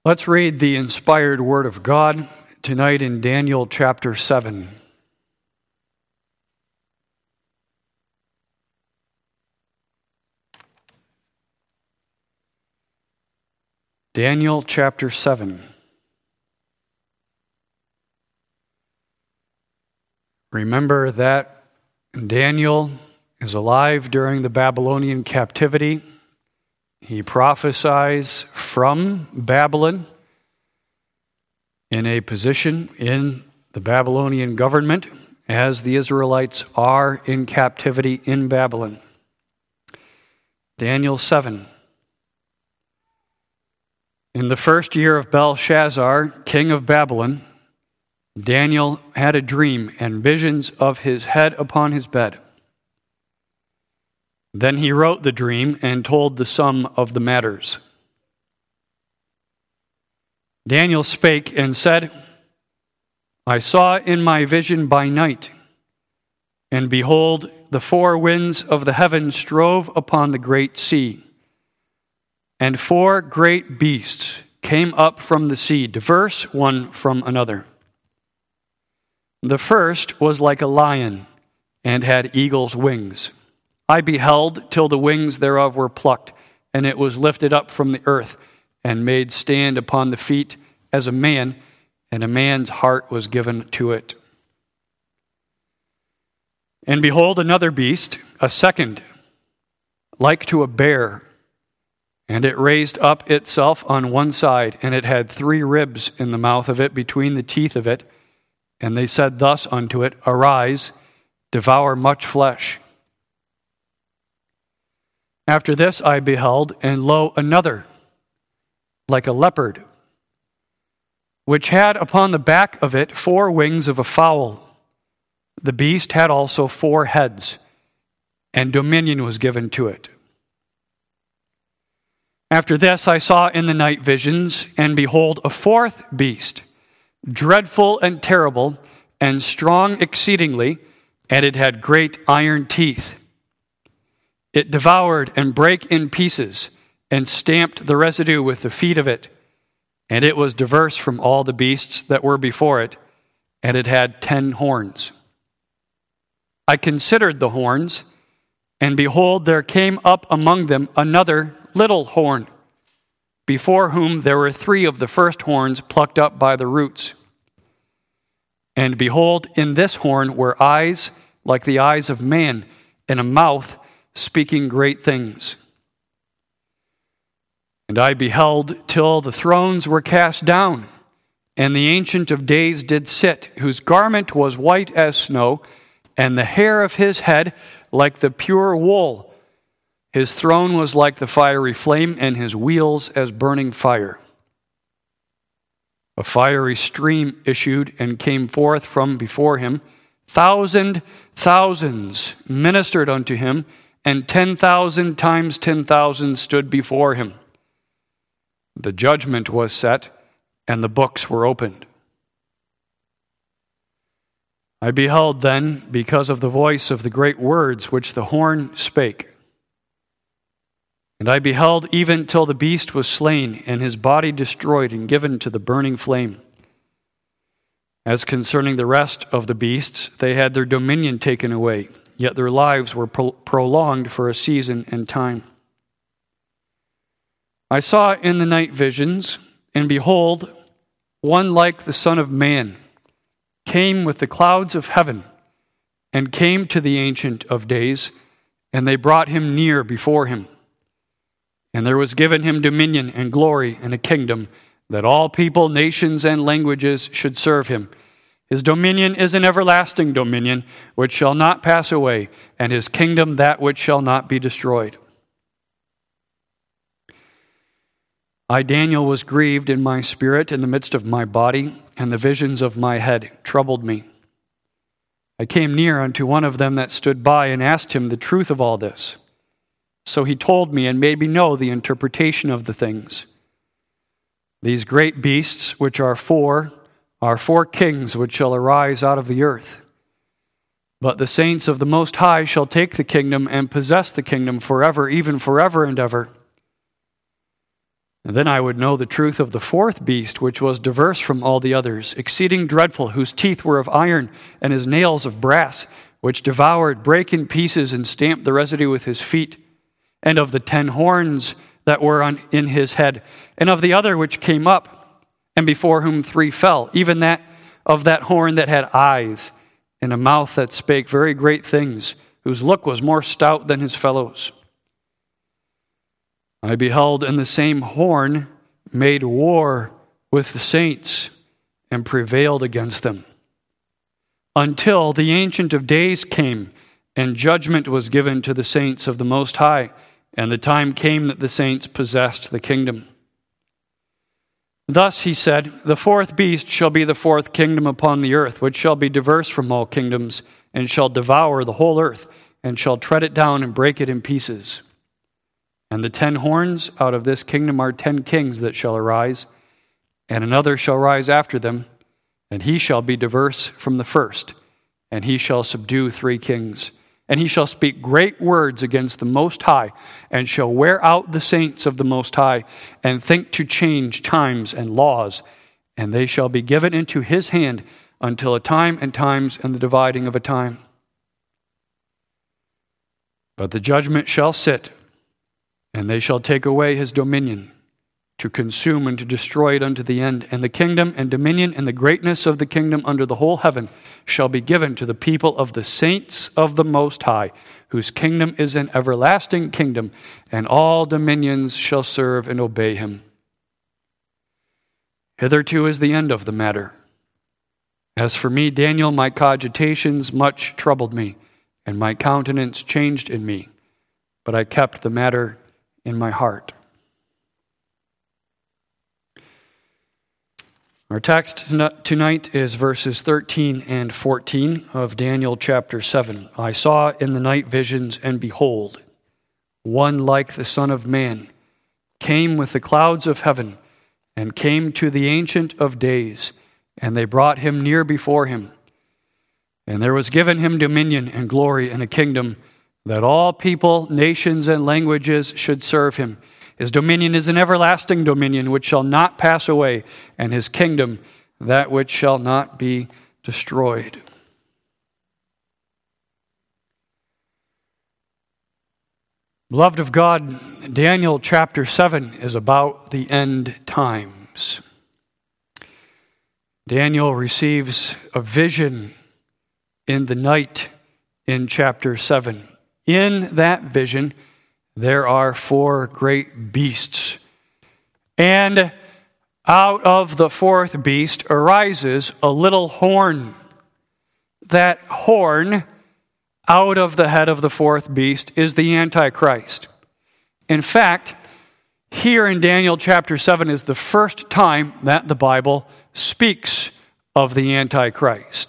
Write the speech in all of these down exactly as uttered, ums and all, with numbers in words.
Let's read the inspired Word of God tonight in Daniel chapter seven. Daniel chapter seven. Remember that Daniel is alive during the Babylonian captivity. He prophesies from Babylon in a position in the Babylonian government as the Israelites are in captivity in Babylon. Daniel seven. In the first year of Belshazzar, king of Babylon, Daniel had a dream and visions of his head upon his bed. Then he wrote the dream and told the sum of the matters. Daniel spake and said, I saw in my vision by night, and behold, the four winds of the heaven strove upon the great sea, and four great beasts came up from the sea, diverse one from another. The first was like a lion, and had eagle's wings. I beheld till the wings thereof were plucked, and it was lifted up from the earth, and made stand upon the feet as a man, and a man's heart was given to it. And behold, another beast, a second, like to a bear, and it raised up itself on one side, and it had three ribs in the mouth of it between the teeth of it. And they said thus unto it, Arise, devour much flesh. After this I beheld, and lo, another, like a leopard, which had upon the back of it four wings of a fowl. The beast had also four heads, and dominion was given to it. After this I saw in the night visions, and behold, a fourth beast, dreadful and terrible, and strong exceedingly, and it had great iron teeth. It devoured and brake in pieces, and stamped the residue with the feet of it. And it was diverse from all the beasts that were before it, and it had ten horns. I considered the horns, and behold, there came up among them another little horn, before whom there were three of the first horns plucked up by the roots. And behold, in this horn were eyes like the eyes of man, and a mouth speaking great things. And I beheld till the thrones were cast down, and the Ancient of Days did sit, whose garment was white as snow, and the hair of his head like the pure wool. His throne was like the fiery flame, and his wheels as burning fire. A fiery stream issued and came forth from before him. Thousand thousands ministered unto him, and ten thousand times ten thousand stood before him. The judgment was set, and the books were opened. I beheld then, because of the voice of the great words which the horn spake. And I beheld even till the beast was slain, and his body destroyed and given to the burning flame. As concerning the rest of the beasts, they had their dominion taken away, yet their lives were pro- prolonged for a season and time. I saw in the night visions, and behold, one like the Son of Man came with the clouds of heaven, and came to the Ancient of Days, and they brought him near before him. And there was given him dominion and glory and a kingdom, that all people, nations, and languages should serve him. His dominion is an everlasting dominion, which shall not pass away, and his kingdom that which shall not be destroyed. I, Daniel, was grieved in my spirit in the midst of my body, and the visions of my head troubled me. I came near unto one of them that stood by, and asked him the truth of all this. So he told me and made me know the interpretation of the things. These great beasts, which are four, are four kings which shall arise out of the earth. But the saints of the Most High shall take the kingdom and possess the kingdom forever, even forever and ever. And then I would know the truth of the fourth beast, which was diverse from all the others, exceeding dreadful, whose teeth were of iron, and his nails of brass, which devoured, brake in pieces, and stamped the residue with his feet, and of the ten horns that were on, in his head, and of the other which came up, and before whom three fell, even that of that horn that had eyes, and a mouth that spake very great things, whose look was more stout than his fellows. I beheld, and the same horn made war with the saints, and prevailed against them, until the Ancient of Days came, and judgment was given to the saints of the Most High, and the time came that the saints possessed the kingdom. Thus he said, the fourth beast shall be the fourth kingdom upon the earth, which shall be diverse from all kingdoms, and shall devour the whole earth, and shall tread it down and break it in pieces. And the ten horns out of this kingdom are ten kings that shall arise, and another shall rise after them, and he shall be diverse from the first, and he shall subdue three kings. And he shall speak great words against the Most High, and shall wear out the saints of the Most High, and think to change times and laws, and they shall be given into his hand until a time and times and the dividing of a time. But the judgment shall sit, and they shall take away his dominion, to consume and to destroy it unto the end. And the kingdom and dominion and the greatness of the kingdom under the whole heaven shall be given to the people of the saints of the Most High, whose kingdom is an everlasting kingdom, and all dominions shall serve and obey him. Hitherto is the end of the matter. As for me, Daniel, my cogitations much troubled me, and my countenance changed in me, but I kept the matter in my heart. Our text tonight is verses thirteen and fourteen of Daniel chapter seven. I saw in the night visions, and behold, one like the Son of Man came with the clouds of heaven, and came to the Ancient of Days, and they brought him near before him. And there was given him dominion and glory and a kingdom, that all people, nations, and languages should serve him. His dominion is an everlasting dominion which shall not pass away, and his kingdom that which shall not be destroyed. Beloved of God, Daniel chapter seven is about the end times. Daniel receives a vision in the night in chapter seven. In that vision, there are four great beasts. And out of the fourth beast arises a little horn. That horn, out of the head of the fourth beast, is the Antichrist. In fact, here in Daniel chapter seven is the first time that the Bible speaks of the Antichrist.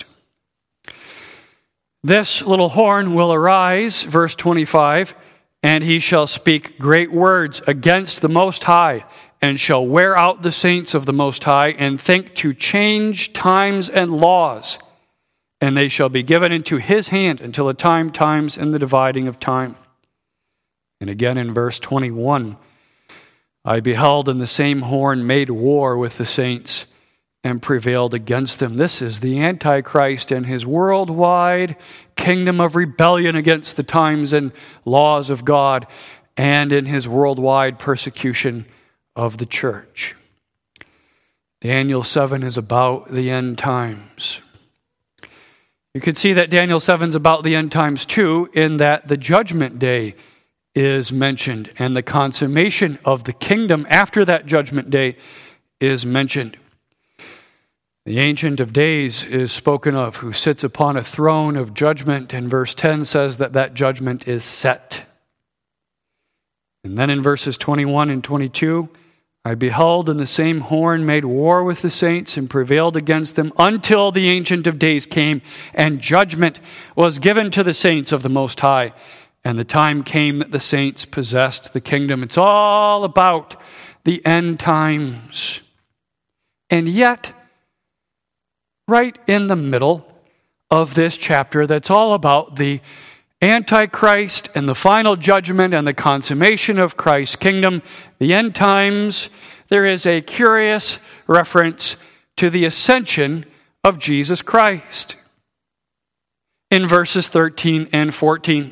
This little horn will arise, verse twenty-five, and he shall speak great words against the Most High, and shall wear out the saints of the Most High, and think to change times and laws. And they shall be given into his hand until a time, times, and the dividing of time. And again in verse twenty-one, I beheld, and the same horn made war with the saints, and prevailed against them. This is the Antichrist and his worldwide kingdom of rebellion against the times and laws of God, and in his worldwide persecution of the church. Daniel seven is about the end times. You can see that Daniel seven is about the end times too, in that the judgment day is mentioned, and the consummation of the kingdom after that judgment day is mentioned. The Ancient of Days is spoken of, who sits upon a throne of judgment, and verse ten says that that judgment is set. And then in verses twenty-one and twenty-two, I beheld, and the same horn made war with the saints, and prevailed against them, until the Ancient of Days came, and judgment was given to the saints of the Most High. And the time came that the saints possessed the kingdom. It's all about the end times. And yet, right in the middle of this chapter that's all about the Antichrist and the final judgment and the consummation of Christ's kingdom, the end times, there is a curious reference to the ascension of Jesus Christ in verses thirteen and fourteen.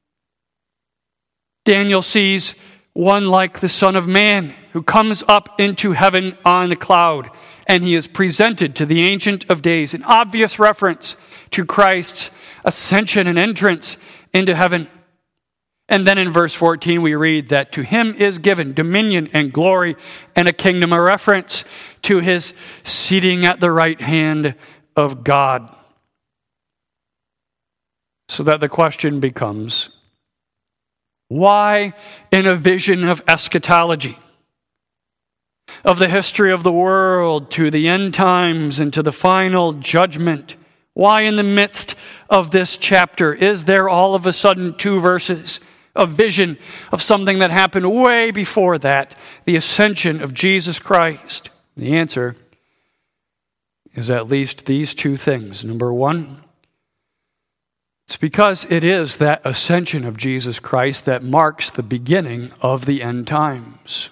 Daniel sees one like the Son of Man who comes up into heaven on a cloud, and he is presented to the Ancient of Days, an obvious reference to Christ's ascension and entrance into heaven. And then in verse fourteen we read that to him is given dominion and glory and a kingdom, a reference to his seating at the right hand of God. So that the question becomes, why in a vision of eschatology, of the history of the world to the end times and to the final judgment, why in the midst of this chapter is there all of a sudden two verses of vision of something that happened way before that, the ascension of Jesus Christ? The answer is at least these two things. Number one, it's because it is that ascension of Jesus Christ that marks the beginning of the end times.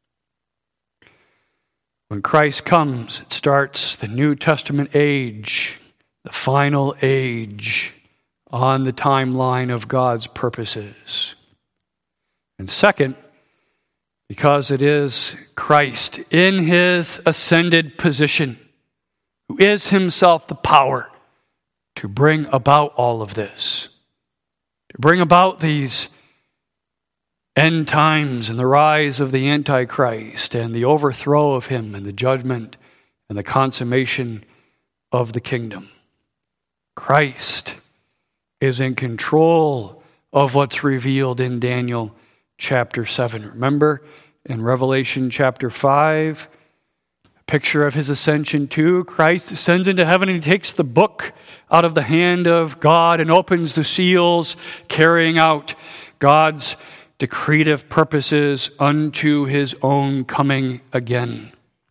When Christ comes, it starts the New Testament age, the final age on the timeline of God's purposes. And second, because it is Christ in his ascended position, who is himself the power to bring about all of this, to bring about these end times and the rise of the Antichrist and the overthrow of him and the judgment and the consummation of the kingdom. Christ is in control of what's revealed in Daniel chapter seven. Remember in Revelation chapter five, a picture of his ascension too. Christ ascends into heaven and he takes the book out of the hand of God and opens the seals, carrying out God's decretive purposes unto his own coming again.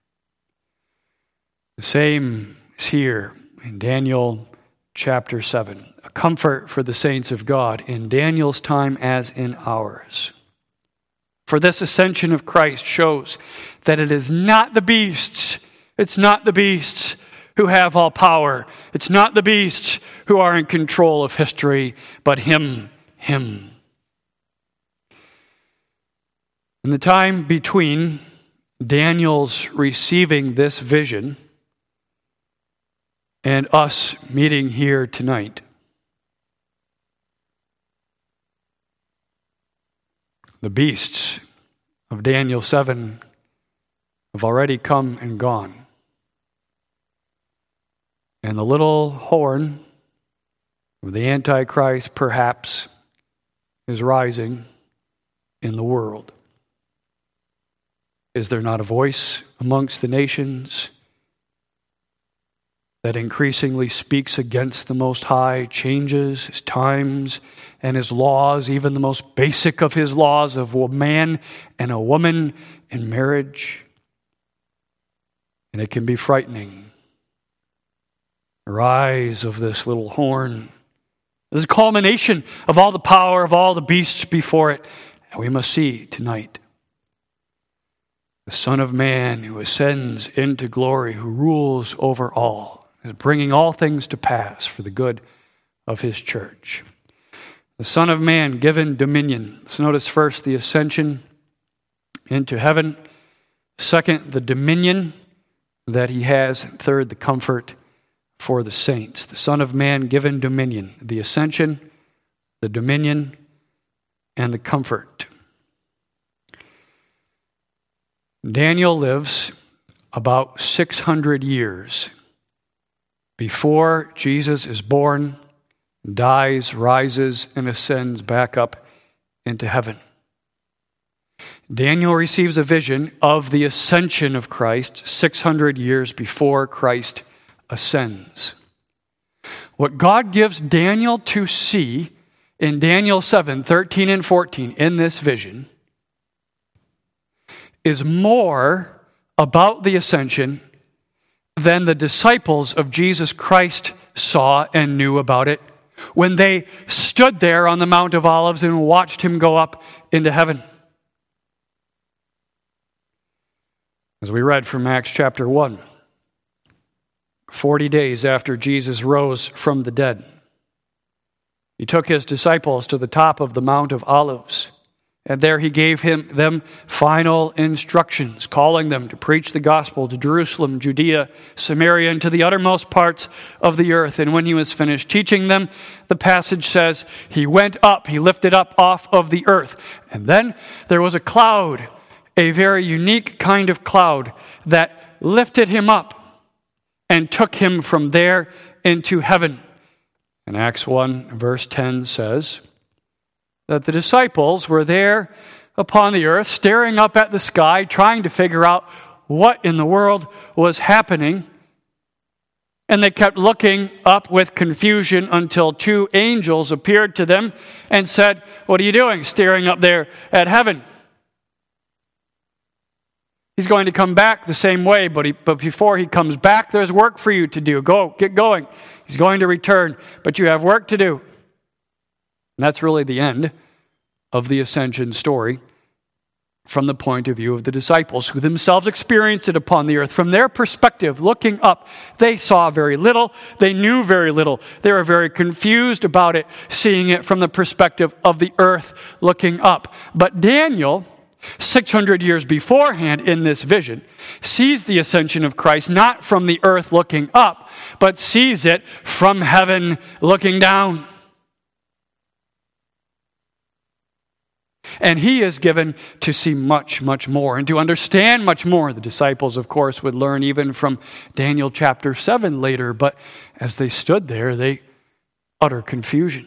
The same is here in Daniel chapter seven. A comfort for the saints of God in Daniel's time as in ours. For this ascension of Christ shows that it is not the beasts, it's not the beasts who have all power, it's not the beasts who are in control of history, but him, him. In the time between Daniel's receiving this vision and us meeting here tonight, the beasts of Daniel seven have already come and gone. And the little horn of the Antichrist perhaps is rising in the world. Is there not a voice amongst the nations that increasingly speaks against the Most High, changes his times and his laws, even the most basic of his laws of a man and a woman in marriage? And it can be frightening. The rise of this little horn is a culmination of all the power of all the beasts before it. And we must see tonight the Son of Man who ascends into glory, who rules over all, is bringing all things to pass for the good of his church. The Son of Man given dominion. Let's notice first the ascension into heaven. Second, the dominion that he has. And third, the comfort for the saints. The Son of Man given dominion. The ascension, the dominion, and the comfort. Daniel lives about six hundred years before Jesus is born, dies, rises, and ascends back up into heaven. Daniel receives a vision of the ascension of Christ six hundred years before Christ ascends. What God gives Daniel to see in Daniel seven, thirteen and fourteen in this vision is more about the ascension than the disciples of Jesus Christ saw and knew about it, when they stood there on the Mount of Olives and watched him go up into heaven. As we read from Acts chapter one, forty days after Jesus rose from the dead, he took his disciples to the top of the Mount of Olives, and there he gave him them final instructions, calling them to preach the gospel to Jerusalem, Judea, Samaria, and to the uttermost parts of the earth. And when he was finished teaching them, the passage says, he went up, he lifted up off of the earth. And then there was a cloud, a very unique kind of cloud, that lifted him up and took him from there into heaven. And Acts one, verse ten says that the disciples were there upon the earth, staring up at the sky, trying to figure out what in the world was happening. And they kept looking up with confusion until two angels appeared to them and said, "What are you doing staring up there at heaven? He's going to come back the same way, but, he, but before he comes back, there's work for you to do. Go, get going. He's going to return, but you have work to do." And that's really the end of the ascension story from the point of view of the disciples, who themselves experienced it upon the earth. From their perspective, looking up, they saw very little. They knew very little. They were very confused about it, seeing it from the perspective of the earth looking up. But Daniel, six hundred years beforehand in this vision, sees the ascension of Christ not from the earth looking up, but sees it from heaven looking down. And he is given to see much, much more and to understand much more. The disciples, of course, would learn even from Daniel chapter seven later, but as they stood there, they utter confusion.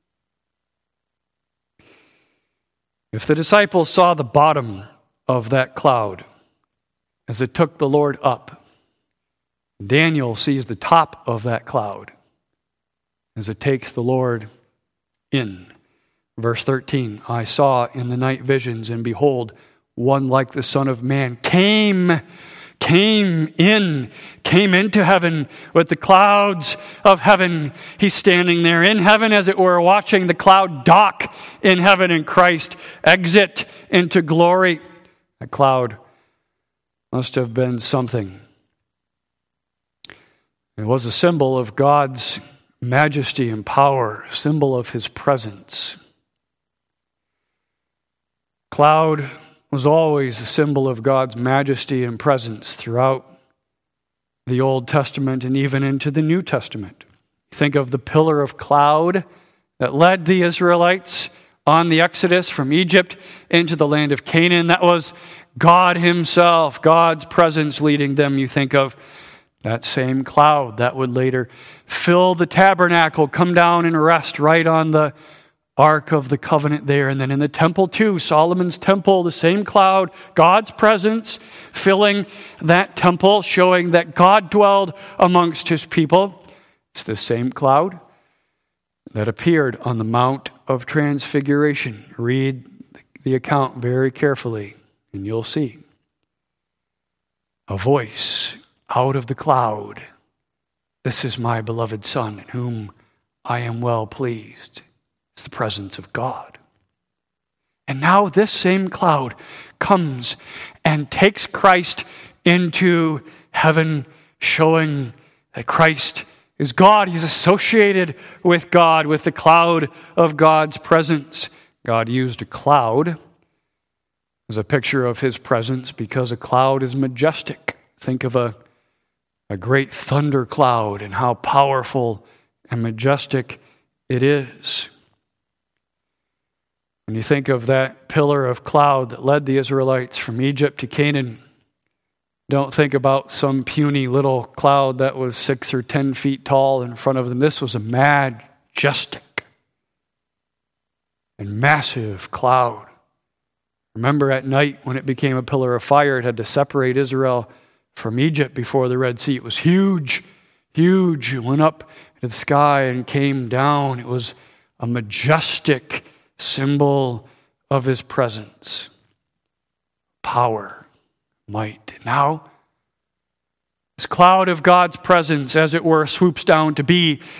If the disciples saw the bottom of that cloud as it took the Lord up, Daniel sees the top of that cloud as it takes the Lord in. Verse thirteen, I saw in the night visions, and behold, one like the Son of Man came, came in, came into heaven with the clouds of heaven. He's standing there in heaven, as it were, watching the cloud dock in heaven and Christ exit into glory. That cloud must have been something. It was a symbol of God's majesty and power, a symbol of his presence. Cloud was always a symbol of God's majesty and presence throughout the Old Testament and even into the New Testament. Think of the pillar of cloud that led the Israelites on the Exodus from Egypt into the land of Canaan. That was God himself, God's presence leading them. You think of that same cloud that would later fill the tabernacle, come down and rest right on the Ark of the Covenant there. And then in the temple too, Solomon's temple, the same cloud, God's presence filling that temple, showing that God dwelled amongst his people. It's the same cloud that appeared on the Mount of Transfiguration. Read the account very carefully and you'll see. A voice out of the cloud, "This is my beloved Son, in whom I am well pleased." It's the presence of God. And now this same cloud comes and takes Christ into heaven, showing that Christ is God. He's associated with God, with the cloud of God's presence. God used a cloud as a picture of his presence because a cloud is majestic. Think of a, a great thunder cloud and how powerful and majestic it is. When you think of that pillar of cloud that led the Israelites from Egypt to Canaan, don't think about some puny little cloud that was six or ten feet tall in front of them. This was a majestic and massive cloud. Remember at night when it became a pillar of fire, it had to separate Israel from Egypt before the Red Sea. It was huge, huge. It went up to the sky and came down. It was a majestic symbol of his presence, power, might. Now, this cloud of God's presence, as it were, swoops down to be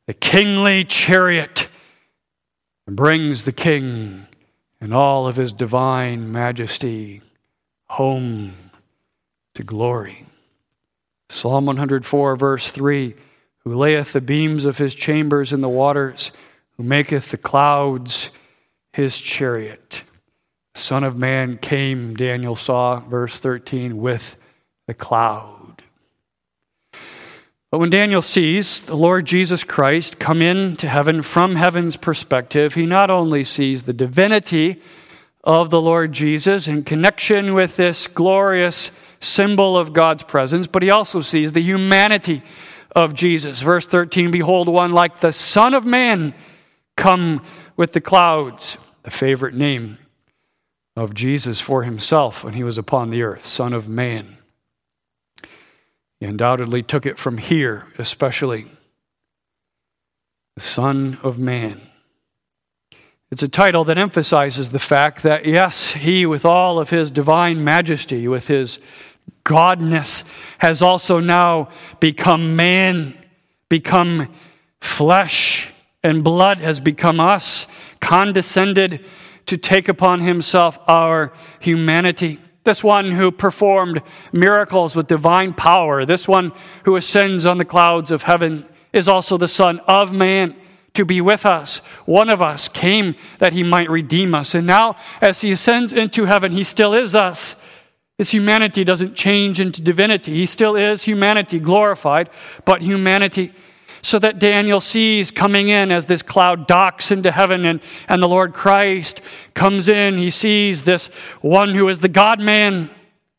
the kingly chariot, and brings the king in all of his divine majesty home to glory. Psalm one hundred four, verse three, who layeth the beams of his chambers in the waters, who maketh the clouds his chariot. The Son of Man came, Daniel saw, verse thirteen, with the cloud. But when Daniel sees the Lord Jesus Christ come into heaven from heaven's perspective, he not only sees the divinity of the Lord Jesus in connection with this glorious symbol of God's presence, but he also sees the humanity of Jesus. Verse thirteen, behold, one like the Son of Man come with the clouds, the favorite name of Jesus for himself when he was upon the earth, Son of Man. He undoubtedly took it from here, especially the Son of Man. It's a title that emphasizes the fact that, yes, he, with all of his divine majesty, with his godness, has also now become man, become flesh, and blood, has become us, condescended to take upon himself our humanity. This one who performed miracles with divine power, this one who ascends on the clouds of heaven, is also the Son of Man to be with us. One of us came that he might redeem us. And now, as he ascends into heaven, he still is us. His humanity doesn't change into divinity. He still is humanity, glorified, but humanity. So that Daniel sees coming in as this cloud docks into heaven and, and the Lord Christ comes in. He sees this one who is the God-man,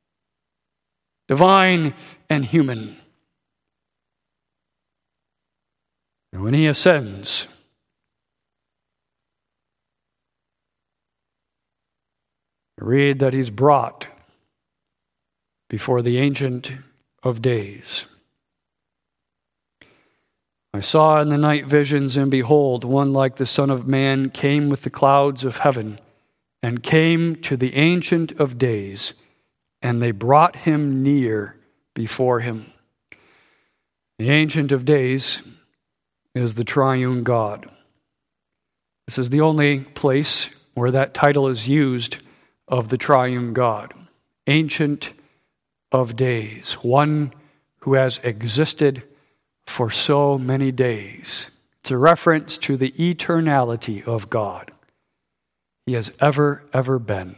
divine and human. And when he ascends, read that he's brought before the Ancient of Days. I saw in the night visions, and behold, one like the Son of Man came with the clouds of heaven, and came to the Ancient of Days, and they brought him near before him. The Ancient of Days is the triune God. This is the only place where that title is used of the triune God. Ancient of Days, one who has existed for so many days. It's a reference to the eternality of God. He has ever, ever been.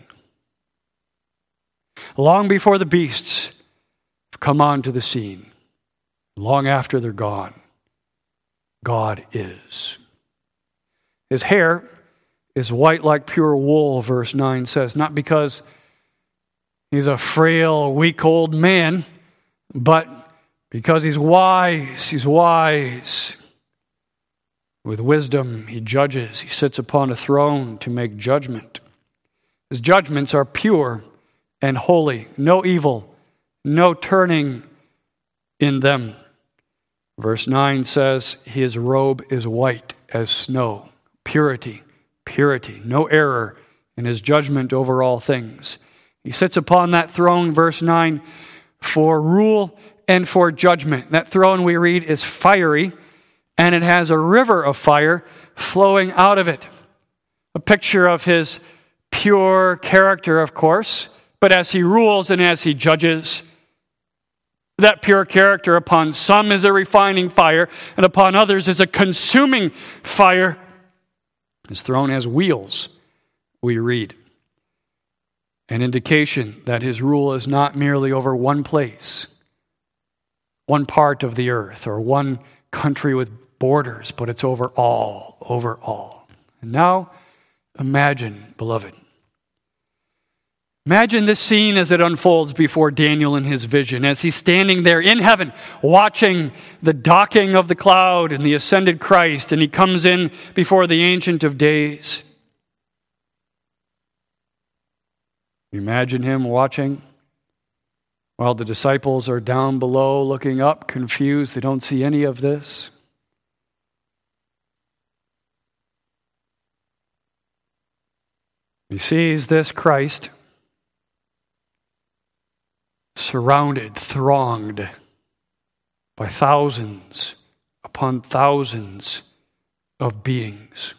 Long before the beasts have come onto the scene, long after they're gone, God is. His hair is white like pure wool, verse nine says, not because he's a frail, weak old man, but because he's wise. He's wise. With wisdom, he judges. He sits upon a throne to make judgment. His judgments are pure and holy. No evil, no turning in them. Verse nine says, his robe is white as snow. Purity, purity, no error in his judgment over all things. He sits upon that throne, verse nine, for rule and for judgment. That throne, we read, is fiery, and it has a river of fire flowing out of it. A picture of his pure character, of course, but as he rules and as he judges, that pure character upon some is a refining fire, and upon others is a consuming fire. His throne has wheels, we read. An indication that his rule is not merely over one place, one part of the earth, or one country with borders, but it's over all, over all. And now, imagine, beloved, imagine this scene as it unfolds before Daniel in his vision, as he's standing there in heaven, watching the docking of the cloud and the ascended Christ, and he comes in before the Ancient of Days. Imagine him watching while the disciples are down below looking up, confused. They don't see any of this. He sees this Christ surrounded, thronged by thousands upon thousands of beings.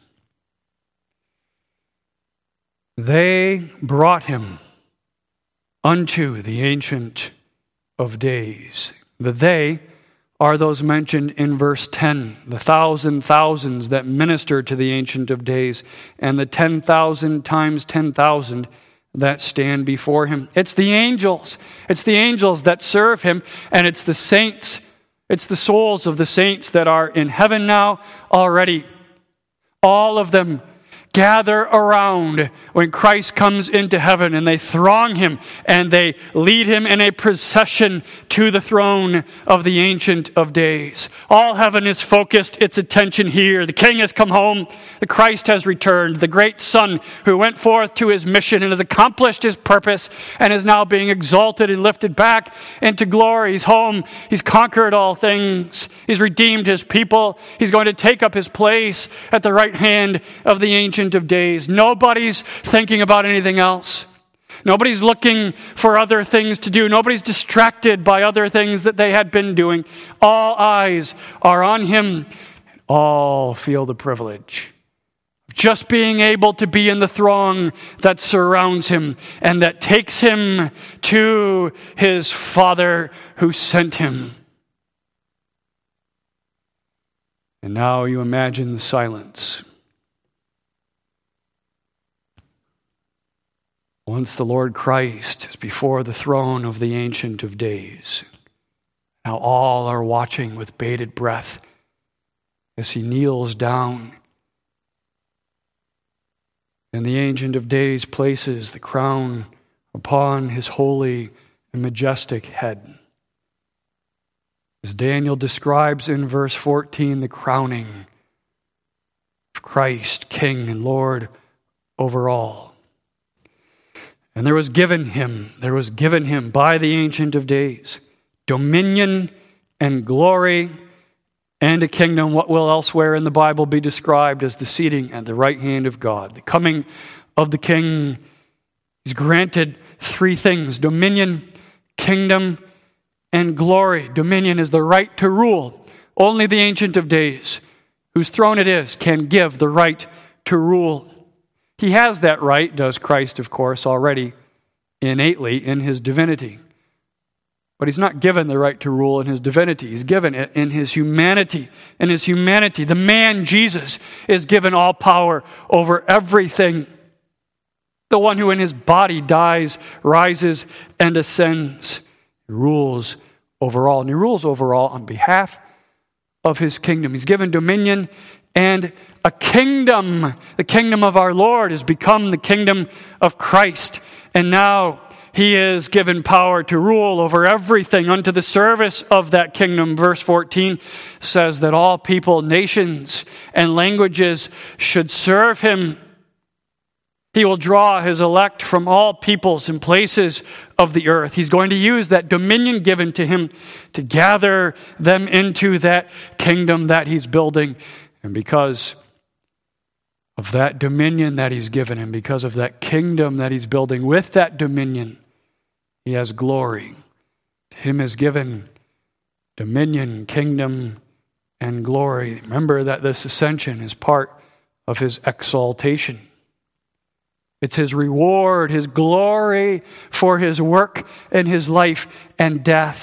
They brought him unto the Ancient of Days. The they are those mentioned in verse ten, the thousand thousands that minister to the Ancient of Days, and the ten thousand times ten thousand that stand before him. It's the angels. It's the angels that serve him, and it's the saints. It's the souls of the saints that are in heaven now already. All of them gather around when Christ comes into heaven, and they throng him and they lead him in a procession to the throne of the Ancient of Days. All heaven is focused its attention here. The King has come home. The Christ has returned. The great Son who went forth to his mission and has accomplished his purpose and is now being exalted and lifted back into glory. He's home. He's conquered all things. He's redeemed his people. He's going to take up his place at the right hand of the Ancient of Days. Nobody's thinking about anything else. Nobody's looking for other things to do. Nobody's distracted by other things that they had been doing. All eyes are on him. All feel the privilege of just being able to be in the throng that surrounds him and that takes him to his Father who sent him. And now you imagine the silence. Once the Lord Christ is before the throne of the Ancient of Days, now all are watching with bated breath as he kneels down. And the Ancient of Days places the crown upon his holy and majestic head. As Daniel describes in verse fourteen, the crowning of Christ, King and Lord over all. And there was given him, there was given him by the Ancient of Days, dominion and glory and a kingdom, what will elsewhere in the Bible be described as the seating at the right hand of God. The coming of the King is granted three things: dominion, kingdom, and glory. Dominion is the right to rule. Only the Ancient of Days, whose throne it is, can give the right to rule. He has that right, does Christ, of course, already innately in his divinity. But he's not given the right to rule in his divinity. He's given it in his humanity. In his humanity, the man Jesus is given all power over everything. The one who in his body dies, rises, and ascends. He rules over all. And he rules over all on behalf of his kingdom. He's given dominion and a kingdom. The kingdom of our Lord has become the kingdom of Christ. And now he is given power to rule over everything unto the service of that kingdom. Verse fourteen says that all people, nations, and languages should serve him. He will draw his elect from all peoples and places of the earth. He's going to use that dominion given to him to gather them into that kingdom that he's building. And because of that dominion that he's given him, because of that kingdom that he's building, with that dominion, he has glory. To him is given dominion, kingdom, and glory. Remember that this ascension is part of his exaltation. It's his reward, his glory for his work and his life and death.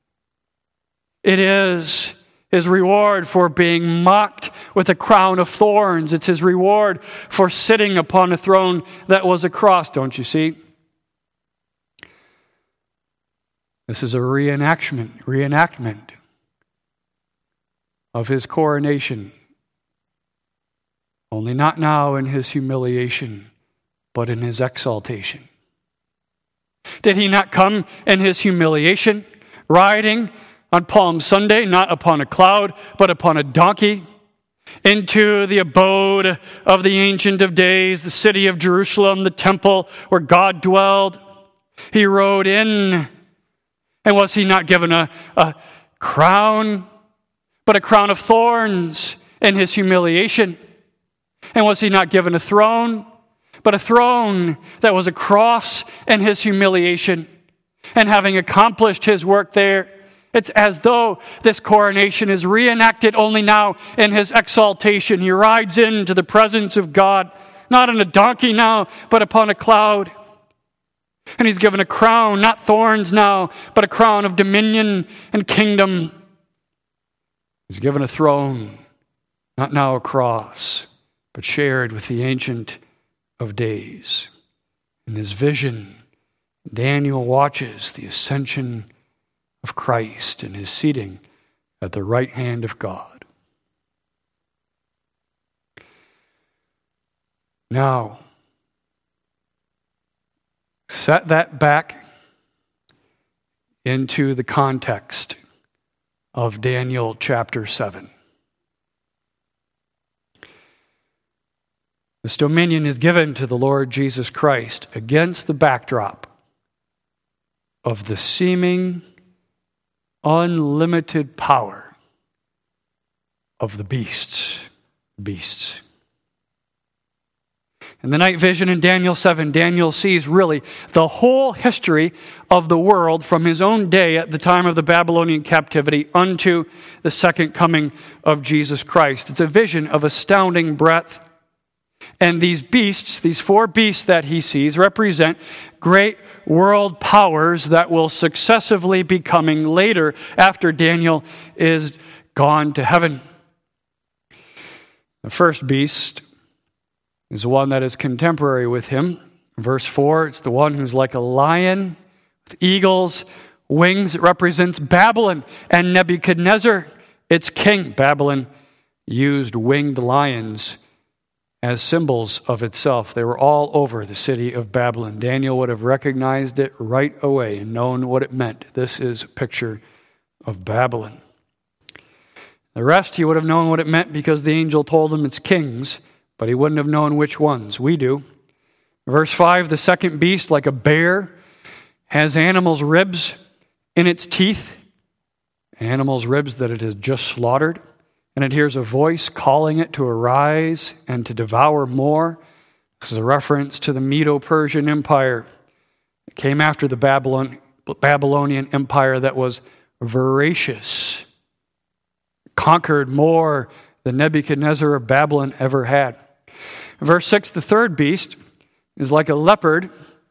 It is his reward for being mocked with a crown of thorns. It's his reward for sitting upon a throne that was a cross, don't you see? This is a reenactment, reenactment of his coronation. Only not now in his humiliation, but in his exaltation. Did he not come in his humiliation, riding on Palm Sunday, not upon a cloud, but upon a donkey, into the abode of the Ancient of Days, the city of Jerusalem, the temple where God dwelled? He rode in, and was he not given a, a crown, but a crown of thorns in his humiliation? And was he not given a throne, but a throne that was a cross in his humiliation? And having accomplished his work there, It's as though this coronation is reenacted only now in his exaltation. He rides into the presence of God, not on a donkey now, but upon a cloud. And he's given a crown, not thorns now, but a crown of dominion and kingdom. He's given a throne, not now a cross, but shared with the Ancient of Days. In his vision, Daniel watches the ascension of Christ and his seating at the right hand of God. Now, set that back into the context of Daniel chapter seven. This dominion is given to the Lord Jesus Christ against the backdrop of the seeming unlimited power of the beasts. Beasts. In the night vision in Daniel seven, Daniel sees really the whole history of the world from his own day at the time of the Babylonian captivity unto the second coming of Jesus Christ. It's a vision of astounding breadth. And these beasts, these four beasts that he sees, represent great world powers that will successively be coming later after Daniel is gone to heaven. The first beast is the one that is contemporary with him. Verse four, it's the one who's like a lion with eagles' wings. It represents Babylon and Nebuchadnezzar, its king. Babylon used winged lions as symbols of itself. They were all over the city of Babylon. Daniel would have recognized it right away and known what it meant. This is a picture of Babylon. The rest, he would have known what it meant because the angel told him it's kings, but he wouldn't have known which ones. We do. Verse five, the second beast, like a bear, has animals' ribs in its teeth, animals' ribs that it has just slaughtered. And it hears a voice calling it to arise and to devour more. This is a reference to the Medo-Persian Empire. It came after the Babylon, Babylonian Empire that was voracious, conquered more than Nebuchadnezzar of Babylon ever had. Verse six, the third beast is like a leopard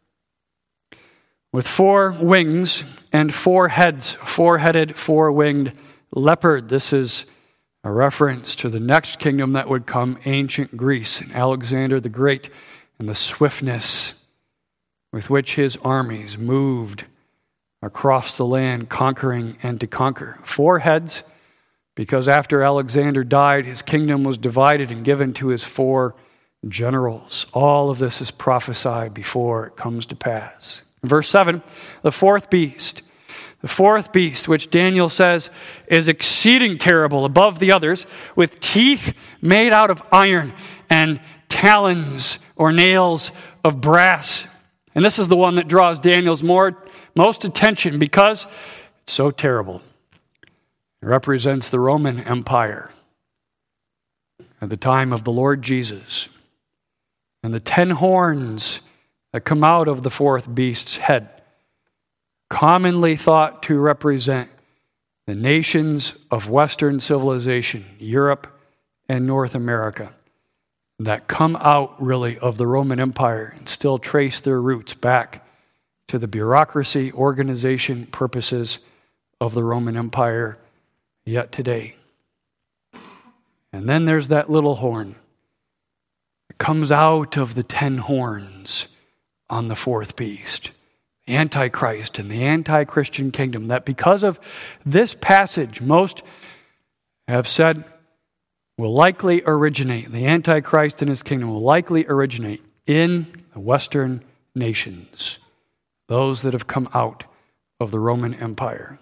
with four wings and four heads, four-headed, four-winged leopard. This is a reference to the next kingdom that would come, ancient Greece, and Alexander the Great, and the swiftness with which his armies moved across the land, conquering and to conquer. Four heads, because after Alexander died, his kingdom was divided and given to his four generals. All of this is prophesied before it comes to pass. In verse seven, the fourth beast. The fourth beast, which Daniel says is exceeding terrible above the others, with teeth made out of iron and talons or nails of brass. And this is the one that draws Daniel's more, most attention because it's so terrible. It represents the Roman Empire at the time of the Lord Jesus. And the ten horns that come out of the fourth beast's head, commonly thought to represent the nations of Western civilization, Europe and North America, that come out really of the Roman Empire and still trace their roots back to the bureaucracy, organization, purposes of the Roman Empire yet today. And then there's that little horn. It comes out of the ten horns on the fourth beast. The Antichrist and the anti-Christian kingdom, that because of this passage, most have said will likely originate, the Antichrist and his kingdom will likely originate in the Western nations, those that have come out of the Roman Empire.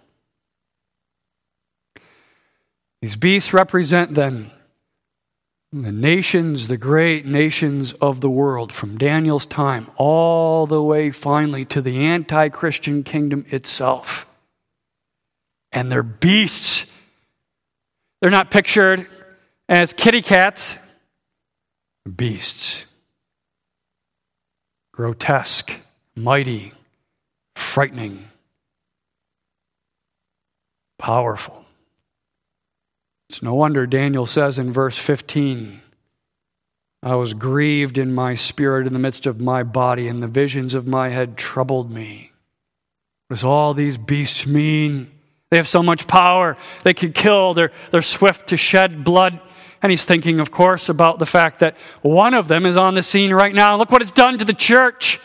These beasts represent then the nations, the great nations of the world, from Daniel's time all the way finally to the anti-Christian kingdom itself. And they're beasts. They're not pictured as kitty cats. Beasts. Grotesque, mighty, frightening, Powerful. It's no wonder Daniel says in verse fifteen, I was grieved in my spirit in the midst of my body, and the visions of my head troubled me. What does all these beasts mean? They have so much power. They can kill. They're, they're swift to shed blood. And he's thinking, of course, about the fact that one of them is on the scene right now. Look what it's done to the church.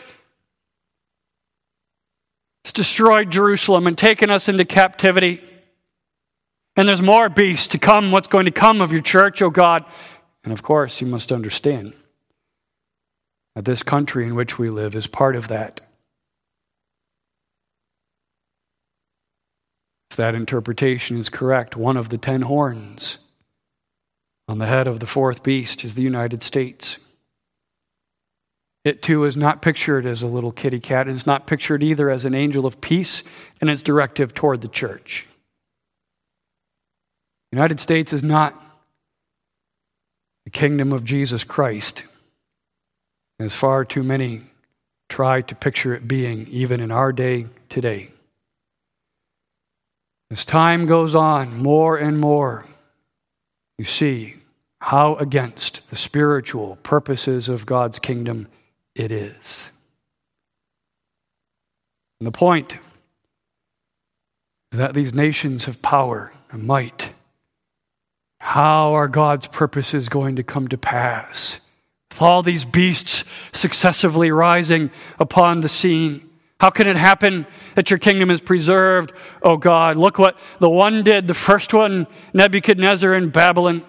It's destroyed Jerusalem and taken us into captivity. And there's more beasts to come. What's going to come of your church, oh God? And of course, you must understand that this country in which we live is part of that. If that interpretation is correct, one of the ten horns on the head of the fourth beast is the United States. It too is not pictured as a little kitty cat, and it's not pictured either as an angel of peace in its directive toward the church. The United States is not the kingdom of Jesus Christ, as far too many try to picture it being, even in our day today. As time goes on, more and more, you see how against the spiritual purposes of God's kingdom it is. And the point is that these nations have power and might. How are God's purposes going to come to pass? With all these beasts successively rising upon the scene, how can it happen that your kingdom is preserved, oh God? Look what the one did, the first one, Nebuchadnezzar in Babylon.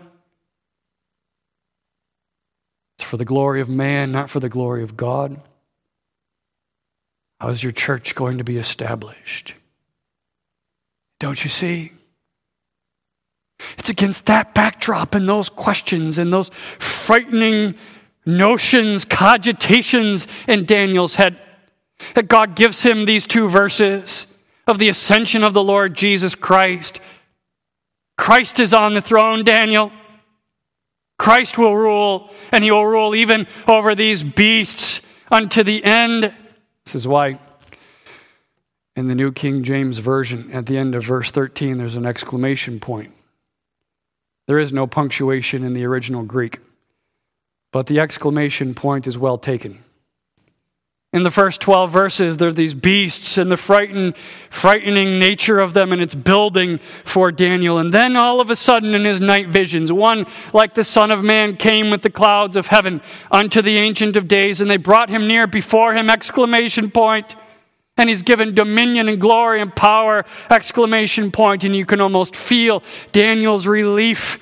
It's for the glory of man, not for the glory of God. How is your church going to be established? Don't you see? It's against that backdrop and those questions and those frightening notions, cogitations in Daniel's head that God gives him these two verses of the ascension of the Lord Jesus Christ. Christ is on the throne, Daniel. Christ will rule, and he will rule even over these beasts unto the end. This is why in the New King James Version, at the end of verse thirteen, there's an exclamation point. There is no punctuation in the original Greek, but the exclamation point is well taken. In the first twelve verses, there are these beasts and the frightened, frightening nature of them, and it's building for Daniel. And then all of a sudden in his night visions, one like the Son of Man came with the clouds of heaven unto the Ancient of Days, and they brought him near before him, exclamation point. And he's given dominion and glory and power, exclamation point. And you can almost feel Daniel's relief.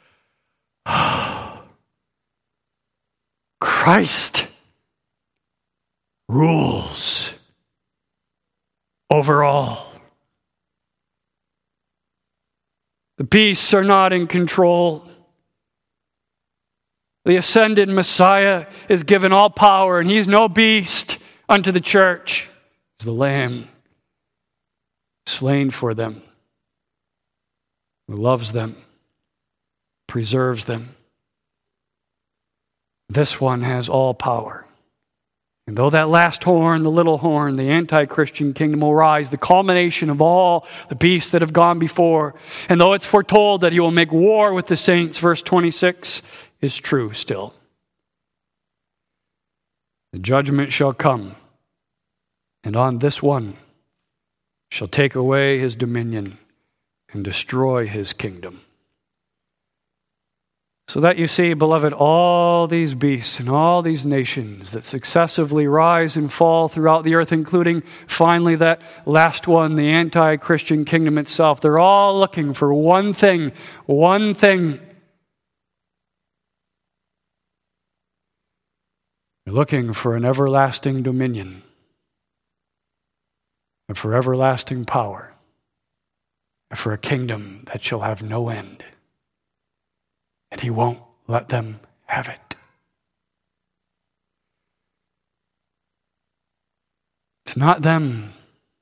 Christ rules over all. The beasts are not in control. The ascended Messiah is given all power, and he's no beast unto the church. He's the Lamb slain for them, who loves them, preserves them. This one has all power. And though that last horn, the little horn, the anti-Christian kingdom will rise, the culmination of all the beasts that have gone before, and though it's foretold that he will make war with the saints, verse twenty-six is true still. The judgment shall come, and on this one shall take away his dominion and destroy his kingdom. So that you see, beloved, all these beasts and all these nations that successively rise and fall throughout the earth, including finally that last one, the anti-Christian kingdom itself, they're all looking for one thing, one thing. They're looking for an everlasting dominion and for everlasting power and for a kingdom that shall have no end. And he won't let them have it. It's not them.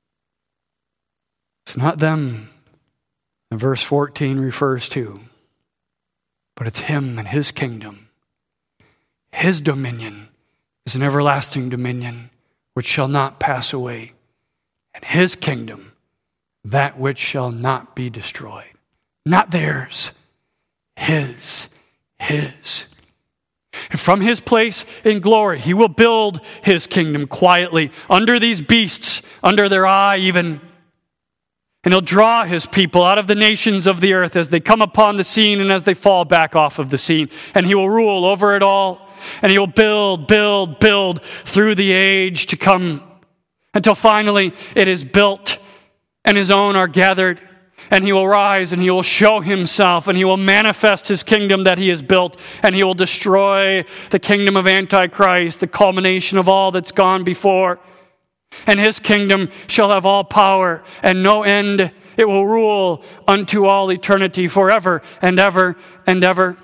It's not them that verse fourteen refers to, but it's him and his kingdom. His dominion is an everlasting dominion which shall not pass away. And his kingdom, that which shall not be destroyed. Not theirs, his, his. And from his place in glory, he will build his kingdom quietly under these beasts, under their eye even. And he'll draw his people out of the nations of the earth as they come upon the scene and as they fall back off of the scene. And he will rule over it all. And he will build, build, build through the age to come until finally it is built and his own are gathered. And he will rise and he will show himself and he will manifest his kingdom that he has built. And he will destroy the kingdom of Antichrist, the culmination of all that's gone before. And his kingdom shall have all power and no end. It will rule unto all eternity forever and ever and ever.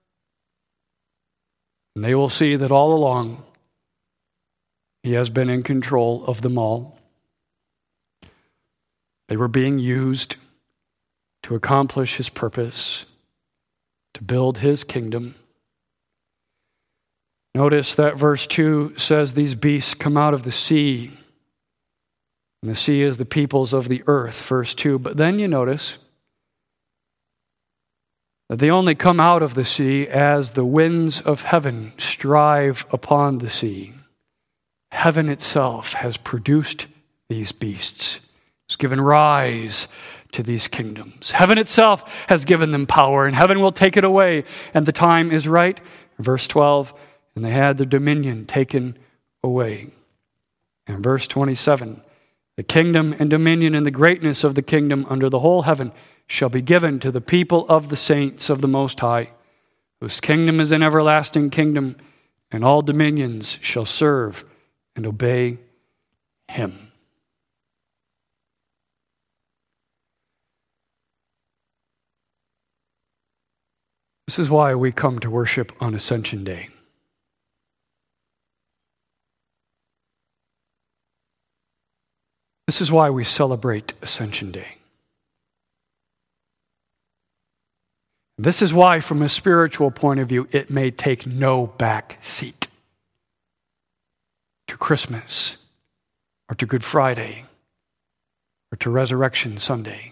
And they will see that all along he has been in control of them all. They were being used to accomplish his purpose, to build his kingdom. Notice that verse two says these beasts come out of the sea. And the sea is the peoples of the earth, verse two. But then you notice that they only come out of the sea as the winds of heaven strive upon the sea. Heaven itself has produced these beasts. It's given rise to these kingdoms. Heaven itself has given them power, and heaven will take it away, and the time is right. Verse twelve, and they had the dominion taken away. And verse twenty-seven, the kingdom and dominion and the greatness of the kingdom under the whole heaven shall be given to the people of the saints of the Most High, whose kingdom is an everlasting kingdom, and all dominions shall serve and obey him. This is why we come to worship on Ascension Day. This is why we celebrate Ascension Day. This is why, from a spiritual point of view, it may take no back seat to Christmas or to Good Friday or to Resurrection Sunday.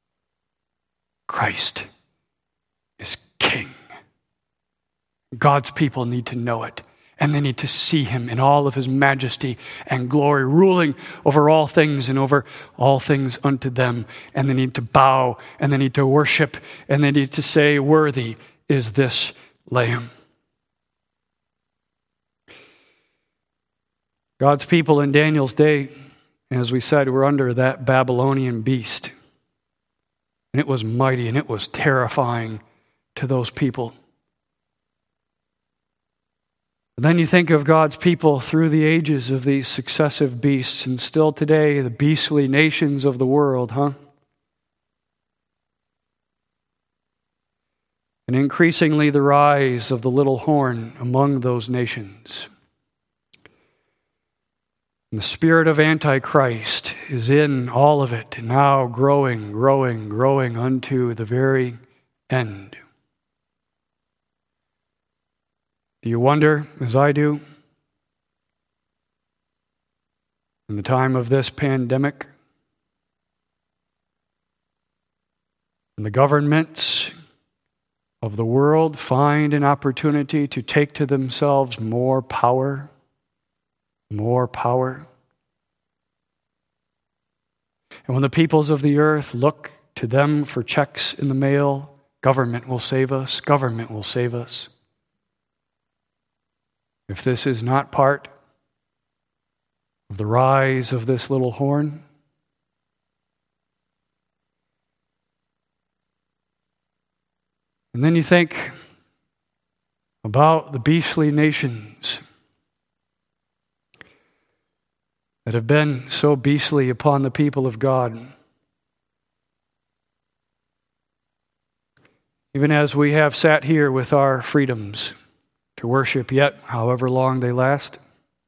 Christ is King. God's people need to know it, and they need to see him in all of his majesty and glory, ruling over all things and over all things unto them. And they need to bow, and they need to worship, and they need to say, worthy is this Lamb. God's people in Daniel's day, as we said, were under that Babylonian beast. And it was mighty, and it was terrifying to those people. But then you think of God's people through the ages of these successive beasts, and still today, the beastly nations of the world, huh? And increasingly the rise of the little horn among those nations. And the spirit of Antichrist is in all of it, and now growing, growing, growing unto the very end. Do you wonder, as I do, in the time of this pandemic, and the governments of the world find an opportunity to take to themselves more power, more power? And when the peoples of the earth look to them for checks in the mail, government will save us, government will save us. If this is not part of the rise of this little horn, and then you think about the beastly nations that have been so beastly upon the people of God. Even as we have sat here with our freedoms to worship yet, however long they last.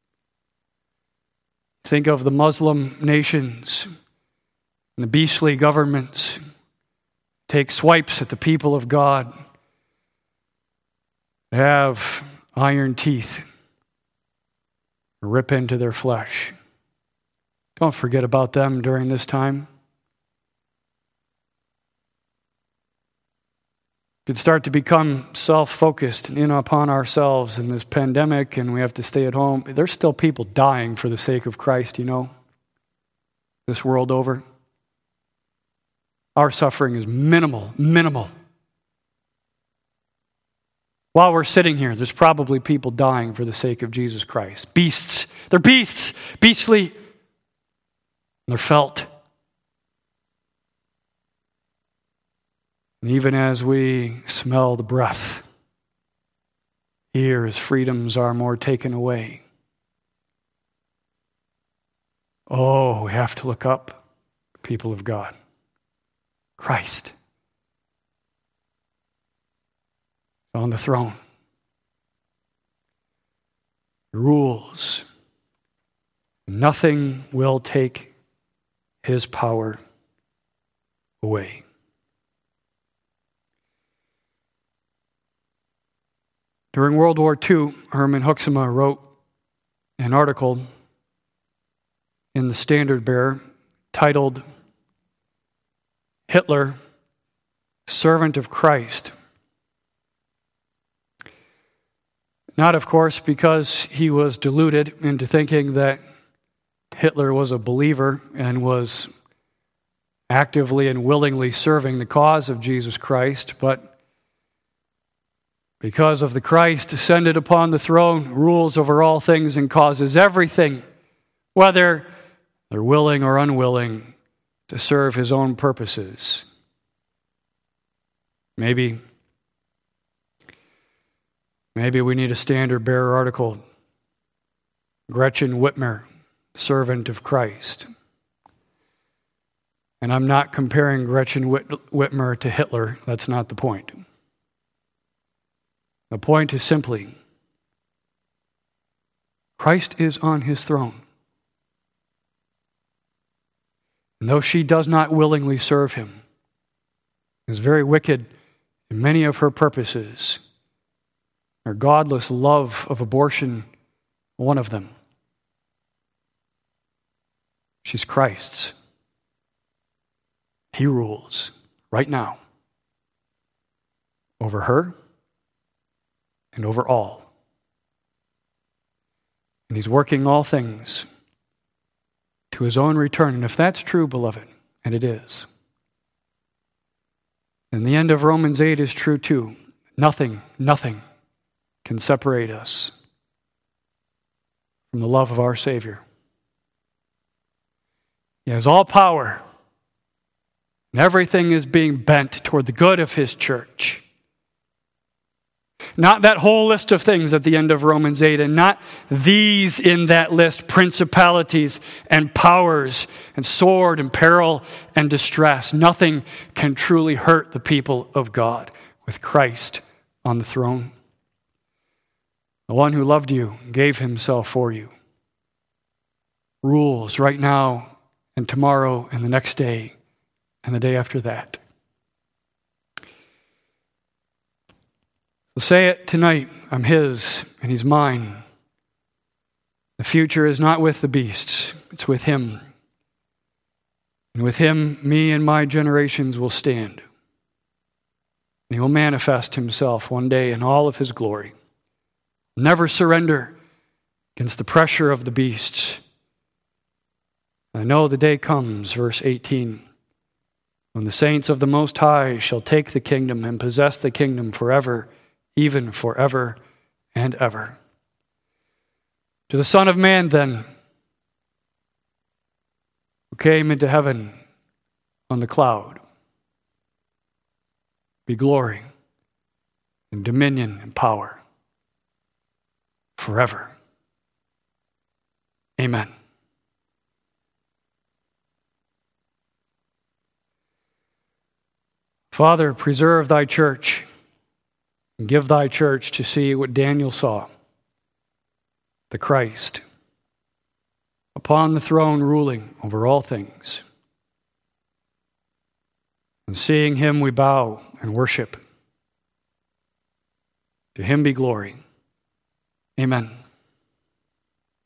Think of the Muslim nations and the beastly governments take swipes at the people of God, have iron teeth, rip into their flesh. Don't forget about them during this time. could start to become self-focused and in upon ourselves in this pandemic, and we have to stay at home. There's still people dying for the sake of Christ, you know, this world over. Our suffering is minimal, minimal. While we're sitting here, there's probably people dying for the sake of Jesus Christ. Beasts. They're beasts. Beastly. They're felt. And even as we smell the breath, here as freedoms are more taken away, oh, we have to look up, people of God. Christ on the throne. He rules. Nothing will take his power away. During World War Two, Herman Hoeksema wrote an article in the Standard Bearer titled Hitler, Servant of Christ. Not, of course, because he was deluded into thinking that Hitler was a believer and was actively and willingly serving the cause of Jesus Christ, but because of the Christ ascended upon the throne, rules over all things and causes everything, whether they're willing or unwilling, to serve his own purposes. Maybe, maybe we need a Standard Bearer article. Gretchen Whitmer, servant of Christ. And I'm not comparing Gretchen Whit- Whitmer to Hitler. That's not the point. The point is simply, Christ is on his throne. And though she does not willingly serve him, is very wicked in many of her purposes, her godless love of abortion, one of them. She's Christ's. He rules right now over her and over all. And he's working all things to his own return. And if that's true, beloved, and it is, then the end of Romans eight is true too. Nothing, nothing can separate us from the love of our Savior. He has all power, and everything is being bent toward the good of his church. Not that whole list of things at the end of Romans eight, and not these in that list, principalities and powers and sword and peril and distress. Nothing can truly hurt the people of God with Christ on the throne. The one who loved you, gave himself for you, rules right now and tomorrow and the next day and the day after that. So say it tonight, I'm his and he's mine. The future is not with the beasts, it's with him. And with him, me and my generations will stand. And he will manifest himself one day in all of his glory. Never surrender against the pressure of the beasts. I know the day comes, verse eighteen, when the saints of the Most High shall take the kingdom and possess the kingdom forever, even forever and ever. To the Son of Man, then, who came into heaven on the cloud, be glory and dominion and power forever. Amen. Father, preserve thy church and give thy church to see what Daniel saw, the Christ, upon the throne ruling over all things. And seeing him we bow and worship. To him be glory. Amen.